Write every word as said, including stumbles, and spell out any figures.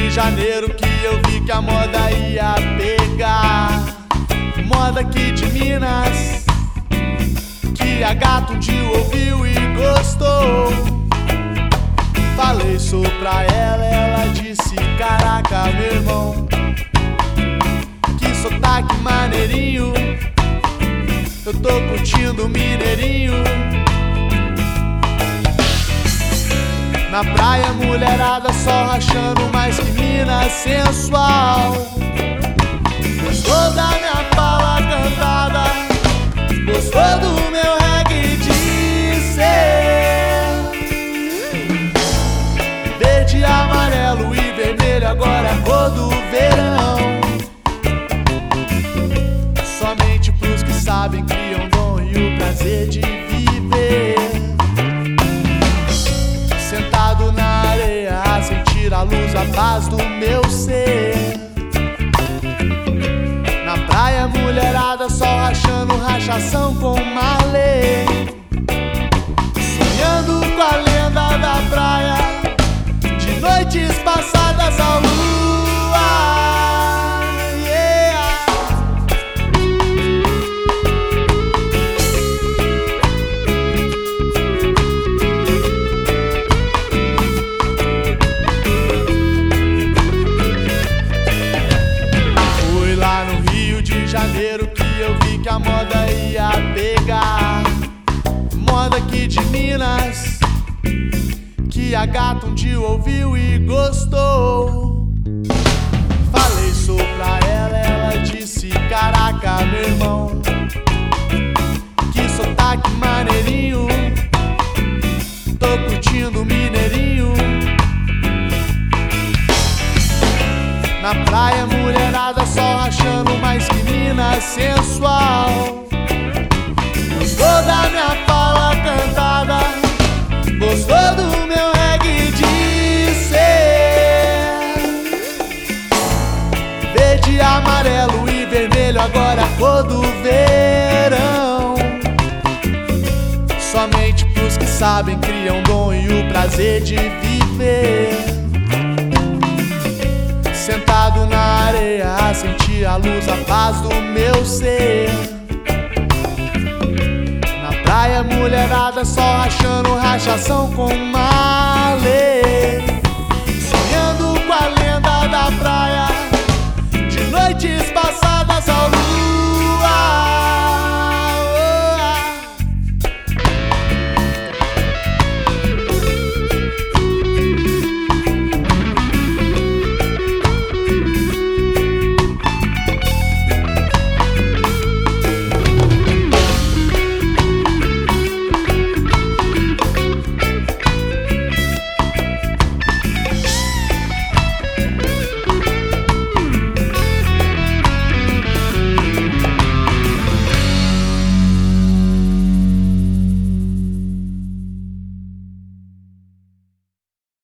de janeiro que eu vi que a moda ia pegar. Moda aqui de Minas, que a gata um dia ouviu e gostou. Falei isso pra ela, ela disse: caraca, meu irmão, que sotaque maneirinho, eu tô curtindo o mineirinho. Na praia, mulherada só rachando, mais que mina sensual. Gostou da minha fala cantada, gostou do meu reggae de ser. Verde, amarelo e vermelho, agora é cor do verão. Somente pros que sabem, criam dom e o prazer de viver. Sentado na areia, a sentir a luz, a paz do meu ser. Na praia, mulherada só rachando, rachação com Marley. Sonhando com a lenda da praia, de noites passadas ao luar. Yeah. Fui lá no Rio de Janeiro que eu vi que a moda ia pegar. Moda aqui de Minas, que a gata um dia ouviu e gostou. Falei isso pra ela, ela disse: caraca, meu irmão, que sotaque maneirinho, tô curtindo o mineirinho. Na praia, mulherada só rachando, mais que mina sensual. Gostou da minha fala cantada, gostou do meu reggae de ser. Verde, amarelo e vermelho, agora é a cor do verão. Somente pros que sabem, criam dom e o prazer de viver. Sentado na areia, a sentir a luz, a paz do meu ser. Na praia, mulherada só rachando, rachação com mar.